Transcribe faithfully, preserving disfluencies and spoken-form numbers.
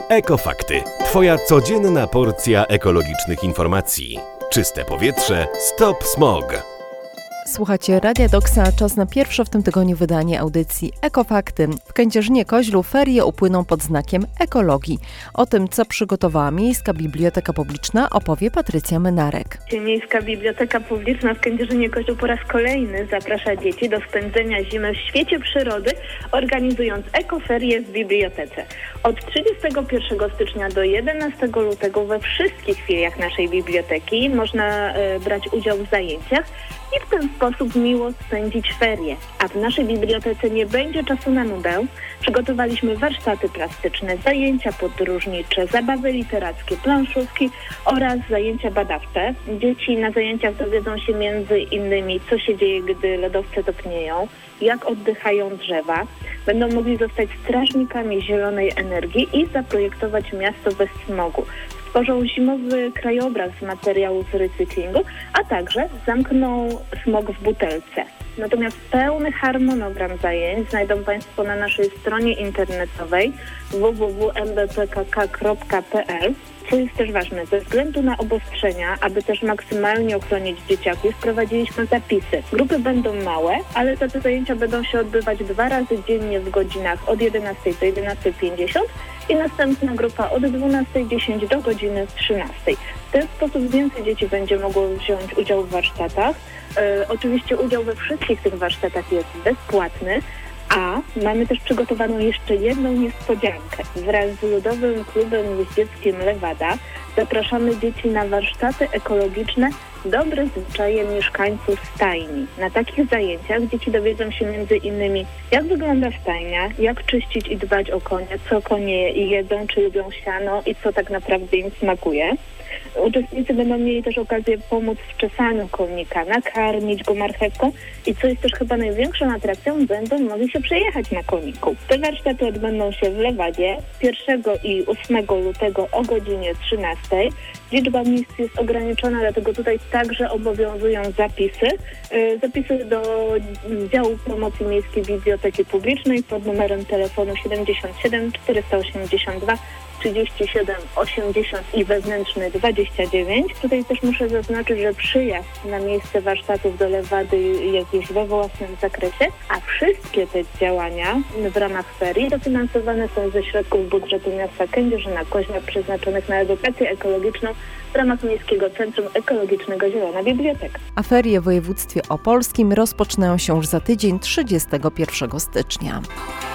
Ekofakty. Twoja codzienna porcja ekologicznych informacji. Czyste powietrze. Stop smog. Słuchacie Radia Doksa, czas na pierwsze w tym tygodniu wydanie audycji Ekofakty. W Kędzierzynie-Koźlu ferie upłyną pod znakiem ekologii. O tym, co przygotowała Miejska Biblioteka Publiczna, opowie Patrycja Mynarek. Miejska Biblioteka Publiczna w Kędzierzynie-Koźlu po raz kolejny zaprasza dzieci do spędzenia zimy w świecie przyrody, organizując ekoferie w bibliotece. Od trzydziestego pierwszego stycznia do jedenastego lutego we wszystkich filiach naszej biblioteki można e, brać udział w zajęciach i w ten sposób miło spędzić ferie. A w naszej bibliotece nie będzie czasu na nudę. Przygotowaliśmy warsztaty plastyczne, zajęcia podróżnicze, zabawy literackie, planszówki oraz zajęcia badawcze. Dzieci na zajęciach dowiedzą się między innymi, co się dzieje, gdy lodowce topnieją, jak oddychają drzewa. Będą mogli zostać strażnikami zielonej energii i zaprojektować miasto bez smogu. Stworzą zimowy krajobraz z materiału z recyklingu, a także zamkną smog w butelce. Natomiast pełny harmonogram zajęć znajdą Państwo na naszej stronie internetowej w w w kropka m b p k k kropka p l. Co jest też ważne, ze względu na obostrzenia, aby też maksymalnie ochronić dzieciaków, wprowadziliśmy zapisy. Grupy będą małe, ale te zajęcia będą się odbywać dwa razy dziennie w godzinach od jedenastej do jedenastej pięćdziesiąt i następna grupa od dwunastej dziesięć do godziny trzynastej. W ten sposób więcej dzieci będzie mogło wziąć udział w warsztatach. E, oczywiście udział we wszystkich tych warsztatach jest bezpłatny. A mamy też przygotowaną jeszcze jedną niespodziankę. Wraz z Ludowym Klubem Jeździeckim Lewada zapraszamy dzieci na warsztaty ekologiczne Dobre zwyczaje mieszkańców stajni. Na takich zajęciach dzieci dowiedzą się między innymi, jak wygląda stajnia, jak czyścić i dbać o konie, co konie jedzą, czy lubią siano i co tak naprawdę im smakuje. Uczestnicy będą mieli też okazję pomóc w czesaniu konika, nakarmić go marchewką i co jest też chyba największą atrakcją, będą mogli się przejechać na koniku. Te warsztaty odbędą się w Lewadzie pierwszego i ósmego lutego o godzinie trzynastej. Liczba miejsc jest ograniczona, dlatego tutaj także obowiązują zapisy. Zapisy do działu promocji Miejskiej Biblioteki Publicznej pod numerem telefonu siedemdziesiąt siedem czterysta osiemdziesiąt dwa trzydzieści siedem osiemdziesiąt i wewnętrzny dwadzieścia dziewięć. Tutaj też muszę zaznaczyć, że przyjazd na miejsce warsztatów do Lewady jest już we własnym zakresie, a wszystkie te działania w ramach ferii dofinansowane są ze środków budżetu miasta Kędzierzyna-Koźla przeznaczonych na edukację ekologiczną w ramach Miejskiego Centrum Ekologicznego Zielona Biblioteka. A ferie w województwie opolskim rozpoczynają się już za tydzień, trzydziestego pierwszego stycznia.